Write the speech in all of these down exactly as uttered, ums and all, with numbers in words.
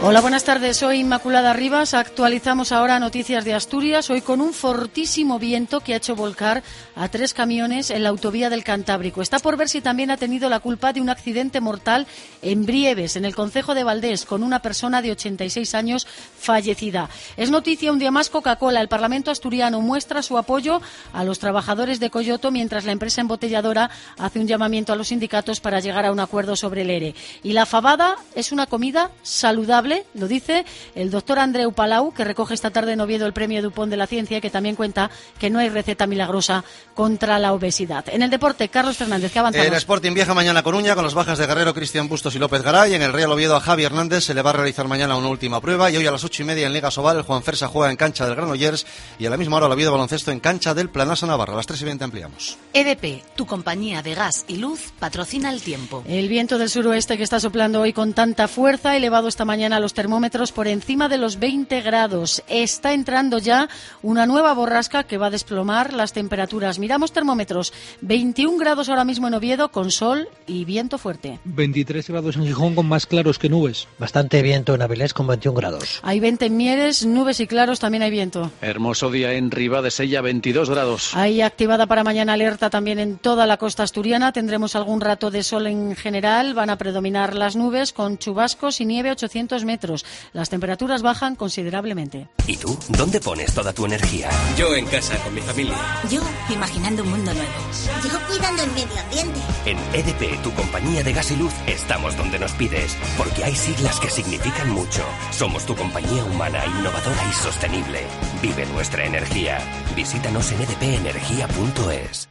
Hola, buenas tardes. Soy Inmaculada Rivas. Actualizamos ahora noticias de Asturias. Hoy con un fortísimo viento que ha hecho volcar a tres camiones en la autovía del Cantábrico. Está por ver si también ha tenido la culpa de un accidente mortal en Brieves, en el concejo de Valdés, con una persona de ochenta y seis años fallecida. Es noticia un día más Coca-Cola. El Parlamento asturiano muestra su apoyo a los trabajadores de Coyoto, mientras la empresa embotelladora hace un llamamiento a los sindicatos para llegar a un acuerdo sobre el ERE. Y la fabada es una comida saludable. Lo dice el doctor Andreu Palau, que recoge esta tarde en Oviedo el premio Dupont de la Ciencia, y que también cuenta que no hay receta milagrosa contra la obesidad. En el deporte, Carlos Fernández, ¿qué avanzamos? El Sporting viaja mañana a Coruña con las bajas de Guerrero, Cristian Bustos y López Garay. En el Real Oviedo a Javi Hernández se le va a realizar mañana una última prueba. Y hoy a las ocho y media en Liga Sobal el Juan Fersa juega en cancha del Granollers, y a la misma hora el Oviedo Baloncesto en cancha del Planasa Navarra. A las tres y veinte ampliamos. E D P, tu compañía de gas y luz, patrocina el tiempo. El viento del suroeste que está soplando hoy con tanta fuerza ha elevado esta mañana los termómetros por encima de los veinte grados. Está entrando ya una nueva borrasca que va a desplomar las temperaturas. Miramos termómetros. veintiún grados ahora mismo en Oviedo con sol y viento fuerte. veintitrés grados en Gijón con más claros que nubes. Bastante viento en Avilés con veintiún grados. Hay veinte en Mieres, nubes y claros, también hay viento. Hermoso día en Ribadesella, veintidós grados. Hay activada para mañana alerta también en toda la costa asturiana. Tendremos algún rato de sol en general. Van a predominar las nubes con chubascos y nieve a ochocientos metros. Las temperaturas bajan considerablemente. ¿Y tú? ¿Dónde pones toda tu energía? Yo en casa, con mi familia. Yo imaginando un mundo nuevo. Yo cuidando el medio ambiente. En E D P, tu compañía de gas y luz, estamos donde nos pides, porque hay siglas que significan mucho. Somos tu compañía humana, innovadora y sostenible. Vive nuestra energía. Visítanos en e d p energía punto es.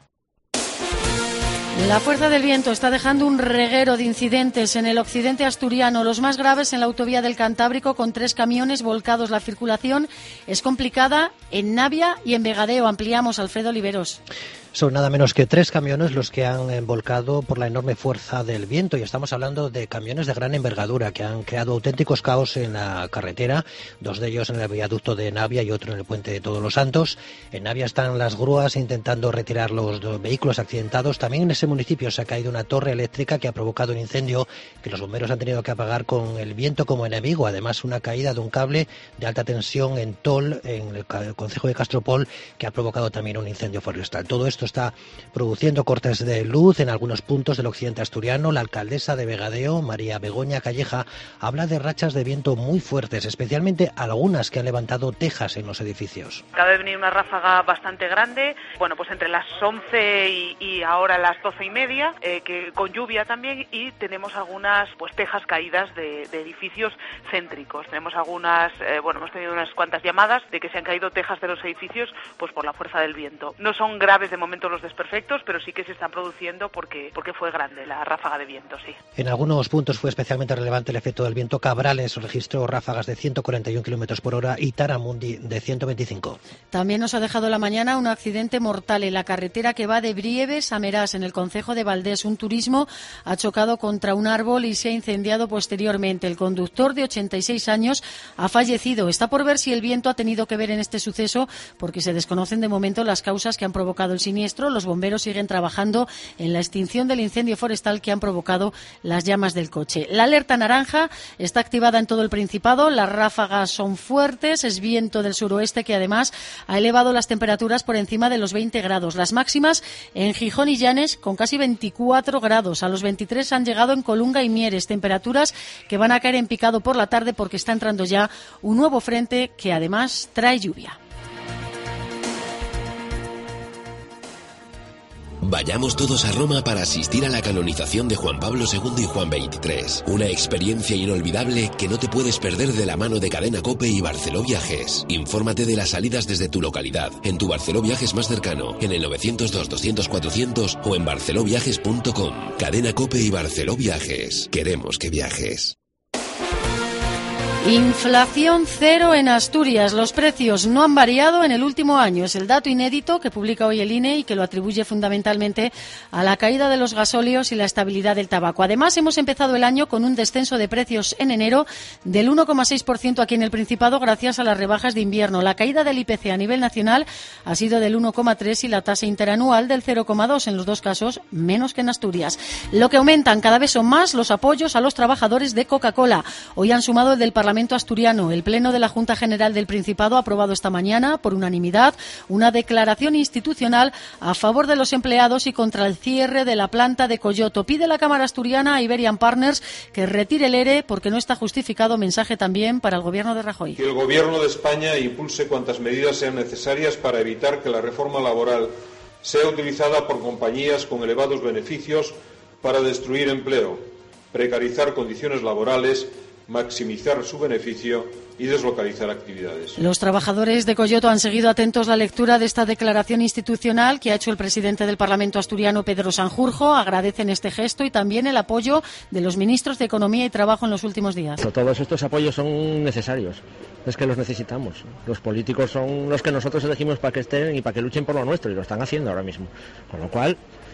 La fuerza del viento está dejando un reguero de incidentes en el occidente asturiano, los más graves en la autovía del Cantábrico, con tres camiones volcados. La circulación es complicada en Navia y en Vegadeo. Ampliamos, Alfredo Oliveros. Son nada menos que tres camiones los que han volcado por la enorme fuerza del viento, y estamos hablando de camiones de gran envergadura que han creado auténticos caos en la carretera, dos de ellos en el viaducto de Navia y otro en el puente de Todos los Santos. En Navia están las grúas intentando retirar los vehículos accidentados. También en ese municipio se ha caído una torre eléctrica que ha provocado un incendio que los bomberos han tenido que apagar con el viento como enemigo. Además, una caída de un cable de alta tensión en Tol, en el concejo de Castropol, que ha provocado también un incendio forestal. Todo esto está produciendo cortes de luz en algunos puntos del occidente asturiano. La alcaldesa de Vegadeo, María Begoña Calleja, habla de rachas de viento muy fuertes, especialmente algunas que han levantado tejas en los edificios. Acaba de venir una ráfaga bastante grande, bueno, pues entre las once y, y ahora las doce y media, eh, que con lluvia también, y tenemos algunas pues tejas caídas de, de edificios céntricos. Tenemos algunas, eh, bueno, hemos tenido unas cuantas llamadas de que se han caído tejas de los edificios pues por la fuerza del viento. No son graves de momento los desperfectos, pero sí que se están produciendo porque porque fue grande la ráfaga de viento, sí. En algunos puntos fue especialmente relevante el efecto del viento. Cabrales registró ráfagas de ciento cuarenta y un kilómetros por hora y Taramundi de ciento veinticinco. También nos ha dejado la mañana un accidente mortal en la carretera que va de Brieves a Meraz, en el concejo de Valdés. Un turismo ha chocado contra un árbol y se ha incendiado posteriormente. El conductor, de ochenta y seis años, ha fallecido. Está por ver si el viento ha tenido que ver en este suceso, porque se desconocen de momento las causas que han provocado el siniestro. Los bomberos siguen trabajando en la extinción del incendio forestal que han provocado las llamas del coche. La alerta naranja está activada en todo el Principado. Las ráfagas son fuertes. Es viento del suroeste que además ha elevado las temperaturas por encima de los veinte grados. Las máximas en Gijón y Llanes con casi veinticuatro grados. A los veintitrés han llegado en Colunga y Mieres. Temperaturas que van a caer en picado por la tarde porque está entrando ya un nuevo frente que además trae lluvia. Vayamos todos a Roma para asistir a la canonización de Juan Pablo segundo y Juan veintitrés. Una experiencia inolvidable que no te puedes perder de la mano de Cadena COPE y Barceló Viajes. Infórmate de las salidas desde tu localidad, en tu Barceló Viajes más cercano, en el novecientos dos, doscientos, cuatrocientos o en barceló viajes punto com. Cadena COPE y Barceló Viajes. Queremos que viajes. Inflación cero en Asturias. Los precios no han variado en el último año. Es el dato inédito que publica hoy el I N E y que lo atribuye fundamentalmente a la caída de los gasóleos y la estabilidad del tabaco. Además, hemos empezado el año con un descenso de precios en enero del uno coma seis por ciento aquí en el Principado gracias a las rebajas de invierno. La caída del I P C a nivel nacional ha sido del uno coma tres y la tasa interanual del cero coma dos, en los dos casos menos que en Asturias. Lo que aumentan cada vez son más los apoyos a los trabajadores de Coca-Cola. Hoy han sumado el del Parlamento Parlamento asturiano. El Pleno de la Junta General del Principado ha aprobado esta mañana, por unanimidad, una declaración institucional a favor de los empleados y contra el cierre de la planta de Coyoto. Pide la Cámara asturiana a Iberian Partners que retire el ERE porque no está justificado. Mensaje también para el Gobierno de Rajoy. Que el Gobierno de España impulse cuantas medidas sean necesarias para evitar que la reforma laboral sea utilizada por compañías con elevados beneficios para destruir empleo, precarizar condiciones laborales, maximizar su beneficio y deslocalizar actividades. Los trabajadores de Coyoto han seguido atentos la lectura de esta declaración institucional que ha hecho el presidente del Parlamento asturiano, Pedro Sanjurjo. Agradecen este gesto y también el apoyo de los ministros de Economía y Trabajo en los últimos días. Todos estos apoyos son necesarios, es que los necesitamos. Los políticos son los que nosotros elegimos para que estén y para que luchen por lo nuestro, y lo están haciendo ahora mismo. Con lo cual,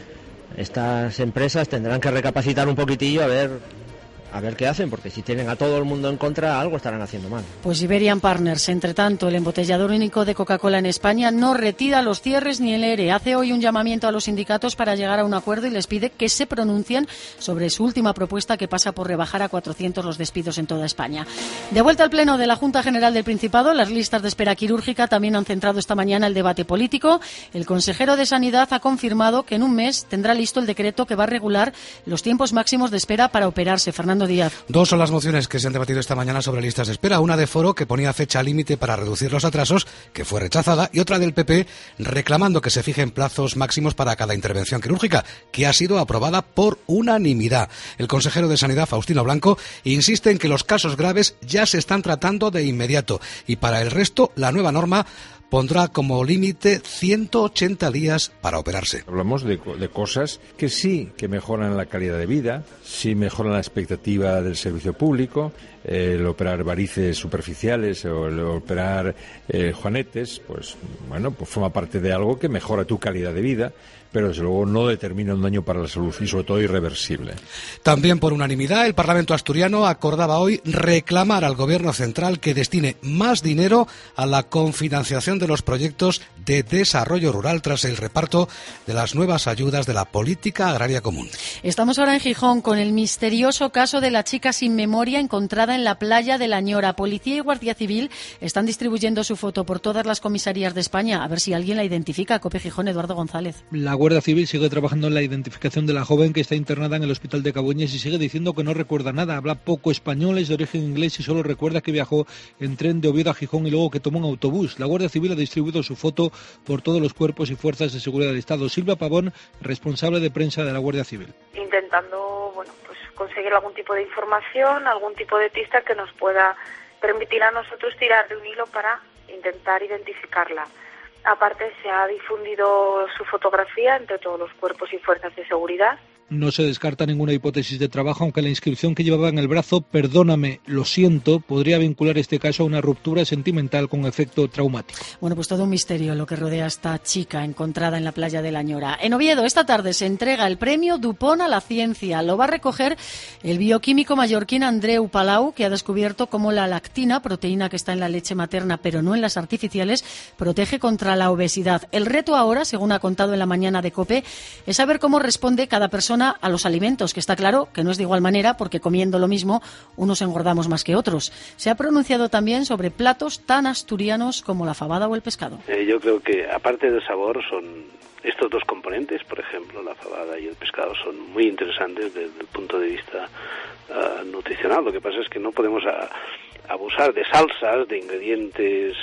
estas empresas tendrán que recapacitar un poquitillo a ver... A ver qué hacen, porque si tienen a todo el mundo en contra, algo estarán haciendo mal. Pues Iberian Partners, entre tanto, el embotellador único de Coca-Cola en España, no retira los cierres ni el ERE. Hace hoy un llamamiento a los sindicatos para llegar a un acuerdo y les pide que se pronuncien sobre su última propuesta, que pasa por rebajar a cuatrocientos los despidos en toda España. De vuelta al Pleno de la Junta General del Principado, las listas de espera quirúrgica también han centrado esta mañana el debate político. El consejero de Sanidad ha confirmado que en un mes tendrá listo el decreto que va a regular los tiempos máximos de espera para operarse. Fernando Díaz. Dos son las mociones que se han debatido esta mañana sobre listas de espera. Una de Foro, que ponía fecha límite para reducir los atrasos, que fue rechazada, y otra del P P, reclamando que se fijen plazos máximos para cada intervención quirúrgica, que ha sido aprobada por unanimidad. El consejero de Sanidad, Faustino Blanco, insiste en que los casos graves ya se están tratando de inmediato, y para el resto, la nueva norma pondrá como límite ciento ochenta días para operarse. Hablamos de, de cosas que sí que mejoran la calidad de vida, sí mejoran la expectativa del servicio público, eh, el operar varices superficiales o el operar eh, juanetes, pues bueno, pues forma parte de algo que mejora tu calidad de vida, pero desde luego no determina un daño para la salud y sobre todo irreversible. También por unanimidad el Parlamento asturiano acordaba hoy reclamar al Gobierno central que destine más dinero a la confinanciación de los proyectos de desarrollo rural tras el reparto de las nuevas ayudas de la política agraria común. Estamos ahora en Gijón con el misterioso caso de la chica sin memoria encontrada en la playa de La Ñora. Policía y Guardia Civil están distribuyendo su foto por todas las comisarías de España, a ver si alguien la identifica. Cope Gijón, Eduardo González. La Guardia Civil sigue trabajando en la identificación de la joven que está internada en el hospital de Cabueñes y sigue diciendo que no recuerda nada. Habla poco español, es de origen inglés y solo recuerda que viajó en tren de Oviedo a Gijón y luego que tomó un autobús. La Guardia Civil ha distribuido su foto por todos los cuerpos y fuerzas de seguridad del Estado. Silvia Pavón, responsable de prensa de la Guardia Civil. Intentando, bueno, pues conseguir algún tipo de información, algún tipo de pista que nos pueda permitir a nosotros tirar de un hilo para intentar identificarla. Aparte, se ha difundido su fotografía entre todos los cuerpos y fuerzas de seguridad. No se descarta ninguna hipótesis de trabajo, aunque la inscripción que llevaba en el brazo, perdóname, lo siento, podría vincular este caso a una ruptura sentimental con efecto traumático. Bueno, pues todo un misterio lo que rodea a esta chica encontrada en la playa de La Ñora. En Oviedo, esta tarde se entrega el premio Dupont a la ciencia. Lo va a recoger el bioquímico mallorquín Andreu Palau, que ha descubierto cómo la lactina, proteína que está en la leche materna pero no en las artificiales, protege contra la obesidad. El reto ahora, según ha contado en la mañana de COPE, es saber cómo responde cada persona a los alimentos, que está claro que no es de igual manera porque comiendo lo mismo unos engordamos más que otros. Se ha pronunciado también sobre platos tan asturianos como la fabada o el pescado. Eh, yo creo que aparte del sabor son estos dos componentes, por ejemplo, la fabada y el pescado son muy interesantes desde el punto de vista uh, nutricional. Lo que pasa es que no podemos a, abusar de salsas, de ingredientes,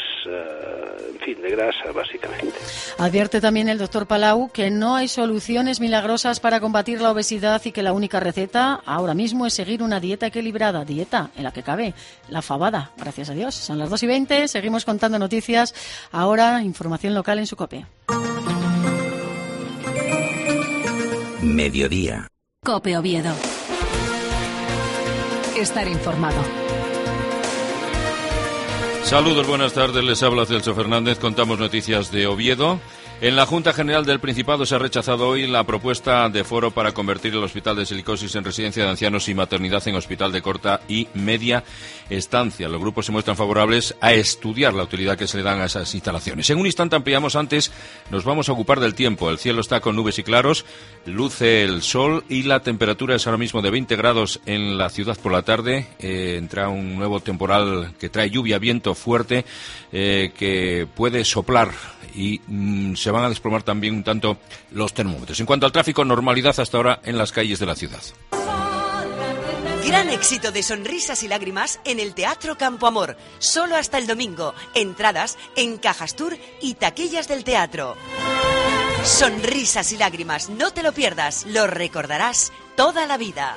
uh, en fin, de grasa, básicamente. Advierte también el doctor Palau que no hay soluciones milagrosas para combatir la obesidad y que la única receta ahora mismo es seguir una dieta equilibrada, dieta en la que cabe la fabada. Gracias a Dios. Son las dos y veinte, seguimos contando noticias. Ahora, información local en su COPE. Mediodía. COPE Oviedo. Estar informado. Saludos, buenas tardes, les habla Celso Fernández, contamos noticias de Oviedo. En la Junta General del Principado se ha rechazado hoy la propuesta de foro para convertir el Hospital de Silicosis en residencia de ancianos y maternidad en hospital de corta y media estancia. Los grupos se muestran favorables a estudiar la utilidad que se le dan a esas instalaciones. En un instante ampliamos, antes nos vamos a ocupar del tiempo. El cielo está con nubes y claros, luce el sol y la temperatura es ahora mismo de veinte grados en la ciudad por la tarde. Eh, entra un nuevo temporal que trae lluvia, viento fuerte, eh, que puede soplar y mmm, se van a desplomar también un tanto los termómetros. En cuanto al tráfico, normalidad hasta ahora en las calles de la ciudad. Gran éxito de Sonrisas y Lágrimas en el Teatro Campo Amor. Solo hasta el domingo. Entradas en Cajas Tour y taquillas del teatro. Sonrisas y Lágrimas, no te lo pierdas. Lo recordarás toda la vida.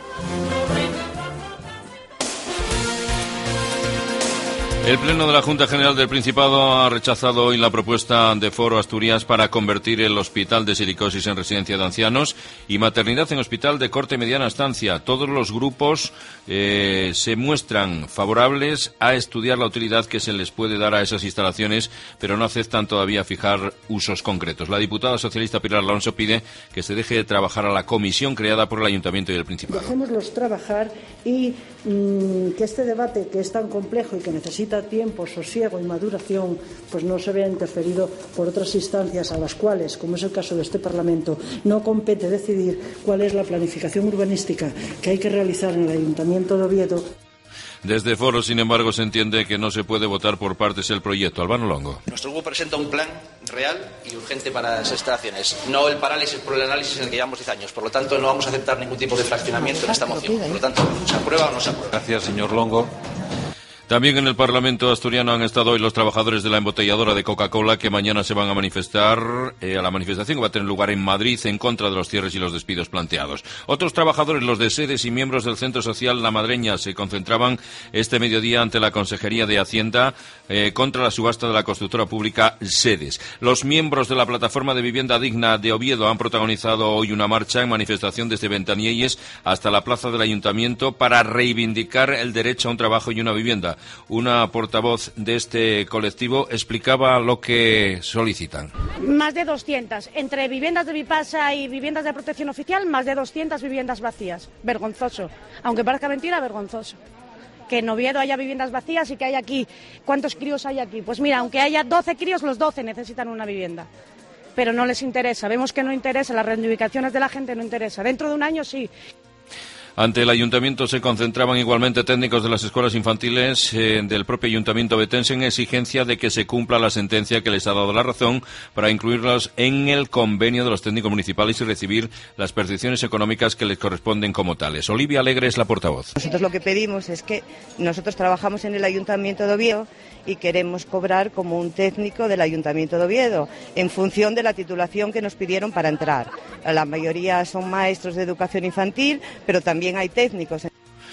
El Pleno de la Junta General del Principado ha rechazado hoy la propuesta de Foro Asturias para convertir el Hospital de Silicosis en residencia de ancianos y maternidad en hospital de corta y mediana estancia. Todos los grupos eh, se muestran favorables a estudiar la utilidad que se les puede dar a esas instalaciones, pero no aceptan todavía fijar usos concretos. La diputada socialista Pilar Alonso pide que se deje de trabajar a la comisión creada por el Ayuntamiento y el Principado. Dejémoslos trabajar y mmm, que este debate, que es tan complejo y que necesita tiempo, sosiego y maduración, pues no se vea interferido por otras instancias a las cuales, como es el caso de este Parlamento, no compete decidir cuál es la planificación urbanística que hay que realizar en el Ayuntamiento de Oviedo. Desde Foro, sin embargo, se entiende que no se puede votar por partes el proyecto. Albano Longo. Nuestro grupo presenta un plan real y urgente para las instalaciones, no el parálisis por el análisis en el que llevamos diez años. Por lo tanto, no vamos a aceptar ningún tipo de fraccionamiento en esta moción. Por lo tanto, ¿se aprueba o no se aprueba? Gracias, señor Longo. También en el Parlamento asturiano han estado hoy los trabajadores de la embotelladora de Coca-Cola, que mañana se van a manifestar eh, a la manifestación que va a tener lugar en Madrid en contra de los cierres y los despidos planteados. Otros trabajadores, los de Sedes y miembros del Centro Social La Madreña, se concentraban este mediodía ante la Consejería de Hacienda eh, contra la subasta de la constructora pública Sedes. Los miembros de la Plataforma de Vivienda Digna de Oviedo han protagonizado hoy una marcha en manifestación desde Ventanielles hasta la plaza del Ayuntamiento para reivindicar el derecho a un trabajo y una vivienda. Una portavoz de este colectivo explicaba lo que solicitan. Más de doscientas. Entre viviendas de Vipasa y viviendas de protección oficial, más de doscientas viviendas vacías. Vergonzoso. Aunque parezca mentira, vergonzoso. Que en Oviedo haya viviendas vacías y que haya aquí. ¿Cuántos críos hay aquí? Pues mira, aunque haya doce críos, los doce necesitan una vivienda. Pero no les interesa. Vemos que no interesa. Las reivindicaciones de la gente no interesa. Dentro de un año sí. Ante el Ayuntamiento se concentraban igualmente técnicos de las escuelas infantiles eh, del propio Ayuntamiento betense en exigencia de que se cumpla la sentencia que les ha dado la razón para incluirlos en el convenio de los técnicos municipales y recibir las percepciones económicas que les corresponden como tales. Olivia Alegre es la portavoz. Nosotros lo que pedimos es que nosotros trabajamos en el Ayuntamiento de Oviedo y queremos cobrar como un técnico del Ayuntamiento de Oviedo en función de la titulación que nos pidieron para entrar. La mayoría son maestros de educación infantil, pero también hay técnicos.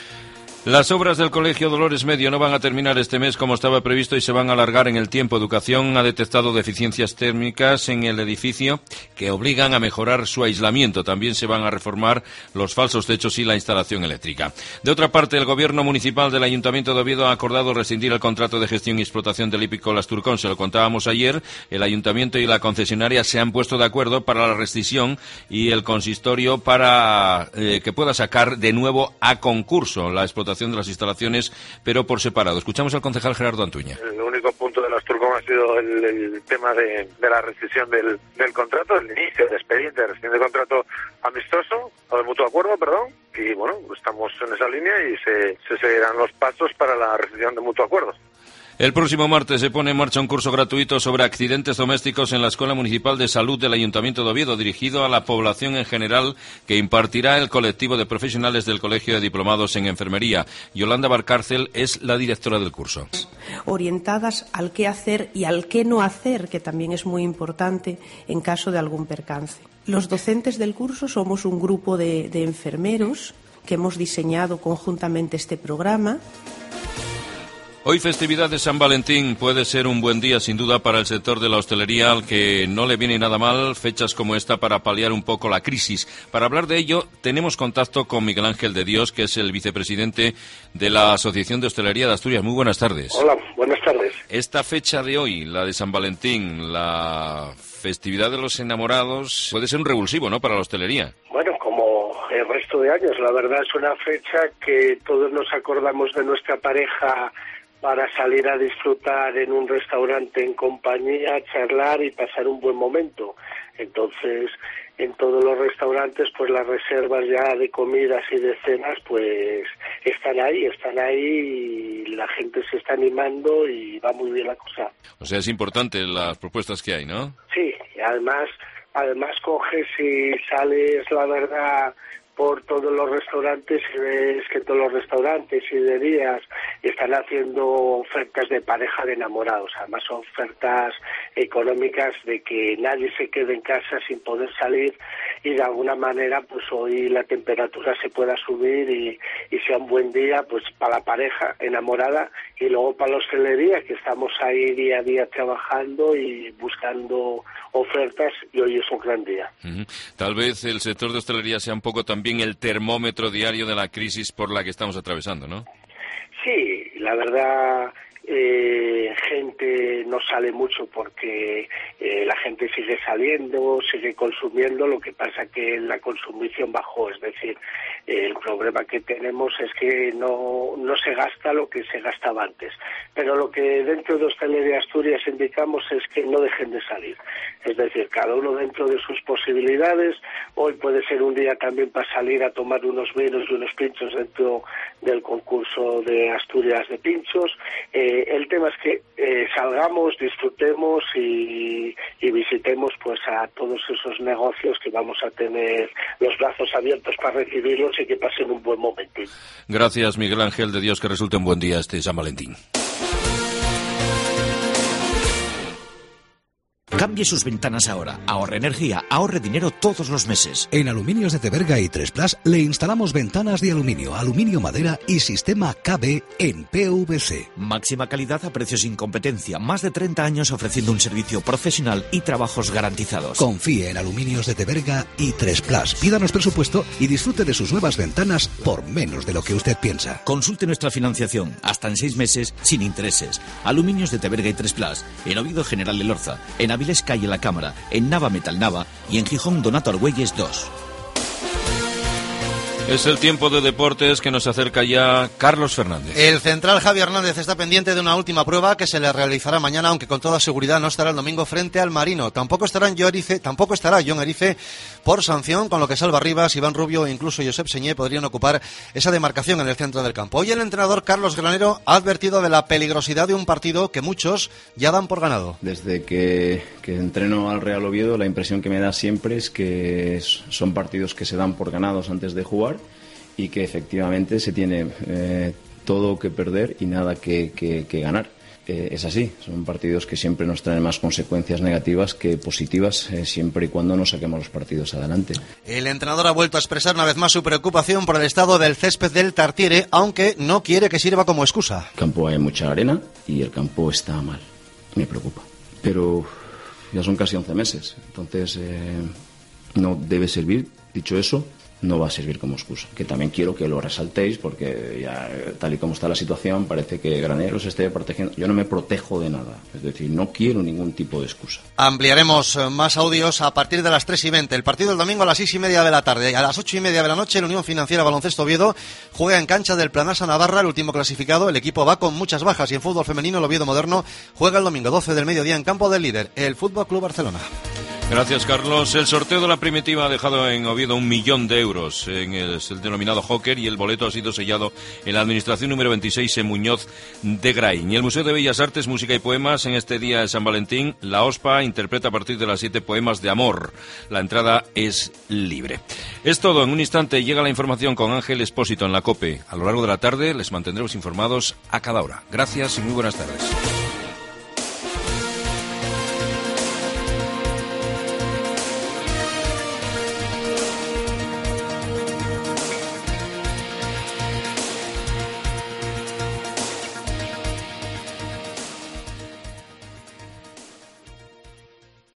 Las obras del Colegio Dolores Medio no van a terminar este mes como estaba previsto y se van a alargar en el tiempo. Educación ha detectado deficiencias térmicas en el edificio que obligan a mejorar su aislamiento. También se van a reformar los falsos techos y la instalación eléctrica. De otra parte, el Gobierno Municipal del Ayuntamiento de Oviedo ha acordado rescindir el contrato de gestión y explotación del hípico Asturcón. Se lo contábamos ayer. El Ayuntamiento y la concesionaria se han puesto de acuerdo para la rescisión y el consistorio para eh, que pueda sacar de nuevo a concurso la explotación de las instalaciones, pero por separado. Escuchamos al concejal Gerardo Antuña. El único punto de Asturcón ha sido el, el tema de, de la rescisión del, del contrato, el inicio del expediente de rescisión de contrato amistoso, o de mutuo acuerdo, perdón, y bueno, estamos en esa línea y se, se seguirán los pasos para la rescisión de mutuo acuerdo. El próximo martes se pone en marcha un curso gratuito sobre accidentes domésticos en la Escuela Municipal de Salud del Ayuntamiento de Oviedo, dirigido a la población en general, que impartirá el colectivo de profesionales del Colegio de Diplomados en Enfermería. Yolanda Barcárcel es la directora del curso. Orientadas al qué hacer y al qué no hacer, que también es muy importante en caso de algún percance. Los docentes del curso somos un grupo de, de enfermeros que hemos diseñado conjuntamente este programa. Hoy, festividad de San Valentín, puede ser un buen día sin duda para el sector de la hostelería, al que no le viene nada mal fechas como esta para paliar un poco la crisis. Para hablar de ello, tenemos contacto con Miguel Ángel de Dios, que es el vicepresidente de la Asociación de Hostelería de Asturias. Muy buenas tardes. Hola, buenas tardes. Esta fecha de hoy, la de San Valentín, la festividad de los enamorados puede ser un revulsivo, ¿no?, para la hostelería. Bueno, como el resto de años, la verdad es una fecha que todos nos acordamos de nuestra pareja para salir a disfrutar en un restaurante en compañía, charlar y pasar un buen momento. Entonces, en todos los restaurantes, pues las reservas ya de comidas y de cenas, pues están ahí, están ahí y la gente se está animando y va muy bien la cosa. O sea, es importante las propuestas que hay, ¿no? Sí, y además, además coges y sales, la verdad, por todos los restaurantes y ves que todos los restaurantes y de días están haciendo ofertas de pareja de enamorados. Además son ofertas económicas de que nadie se quede en casa sin poder salir y de alguna manera pues hoy la temperatura se pueda subir y, y sea un buen día pues para la pareja enamorada y luego para la hostelería, que estamos ahí día a día trabajando y buscando ofertas y hoy es un gran día. Uh-huh. Tal vez el sector de hostelería sea un poco también el termómetro diario de la crisis por la que estamos atravesando, ¿no? Sí, la verdad, eh, gente no sale mucho porque eh, la gente sigue saliendo, sigue consumiendo, lo que pasa que la consumición bajó, es decir, eh, el problema que tenemos es que no, no se gasta lo que se gastaba antes, pero lo que dentro de Hostelería Asturias indicamos es que no dejen de salir, es decir, cada uno dentro de sus posibilidades. Hoy puede ser un día también para salir a tomar unos vinos y unos pinchos dentro del concurso de Asturias de pinchos. Eh, el tema es que eh, salgamos, disfrutemos y, y visitemos pues a todos esos negocios que vamos a tener los brazos abiertos para recibirlos y que pasen un buen momento. Gracias, Miguel Ángel de Dios, que resulte un buen día este San Valentín. Cambie sus ventanas ahora. Ahorre energía, ahorre dinero todos los meses. En Aluminios de Teberga y tres Plus le instalamos ventanas de aluminio, aluminio madera y sistema K B en P V C. Máxima calidad a precios sin competencia. Más de treinta años ofreciendo un servicio profesional y trabajos garantizados. Confíe en Aluminios de Teberga y tres Plus. Pídanos presupuesto y disfrute de sus nuevas ventanas por menos de lo que usted piensa. Consulte nuestra financiación hasta en seis meses sin intereses. Aluminios de Teberga y tres Plus. En Oviedo General de Lorza. En Avilés Calle La Cámara, en Nava Metal Nava y en Gijón Donato Argüelles dos. Es el tiempo de deportes que nos acerca ya Carlos Fernández. El central Javi Hernández está pendiente de una última prueba que se le realizará mañana, aunque con toda seguridad no estará el domingo frente al Marino. Tampoco estará John Erice, tampoco estará John Erice por sanción, con lo que Salva Rivas, Iván Rubio e incluso Josep Señé podrían ocupar esa demarcación en el centro del campo. Hoy el entrenador Carlos Granero ha advertido de la peligrosidad de un partido que muchos ya dan por ganado. Desde que, que entreno al Real Oviedo, la impresión que me da siempre es que son partidos que se dan por ganados antes de jugar y que efectivamente se tiene eh, todo que perder y nada que, que, que ganar. Eh, es así, son partidos que siempre nos traen más consecuencias negativas que positivas, eh, siempre y cuando no saquemos los partidos adelante. El entrenador ha vuelto a expresar una vez más su preocupación por el estado del césped del Tartiere, aunque no quiere que sirva como excusa. En el campo hay mucha arena y el campo está mal, me preocupa. Pero ya son casi once meses, entonces eh, no debe servir, dicho eso, no va a servir como excusa, que también quiero que lo resaltéis porque ya tal y como está la situación parece que Granero se esté protegiendo. Yo no me protejo de nada, es decir, no quiero ningún tipo de excusa. Ampliaremos más audios a partir de las tres y veinte. El partido del domingo a las seis y media de la tarde. A las ocho y media de la noche la Unión Financiera Baloncesto Oviedo juega en cancha del Planasa Navarra, el último clasificado. El equipo va con muchas bajas y en fútbol femenino el Oviedo Moderno juega el domingo doce del mediodía en campo del líder, el Fútbol Club Barcelona. Gracias, Carlos. El sorteo de la primitiva ha dejado en Oviedo un millón de euros en el, el denominado Joker y el boleto ha sido sellado en la administración número veintiséis en Muñoz de Graín. Y el Museo de Bellas Artes, Música y Poemas en este día de San Valentín, la OSPA interpreta a partir de las siete poemas de amor. La entrada es libre. Es todo. En un instante llega la información con Ángel Espósito en la COPE. A lo largo de la tarde les mantendremos informados a cada hora. Gracias y muy buenas tardes.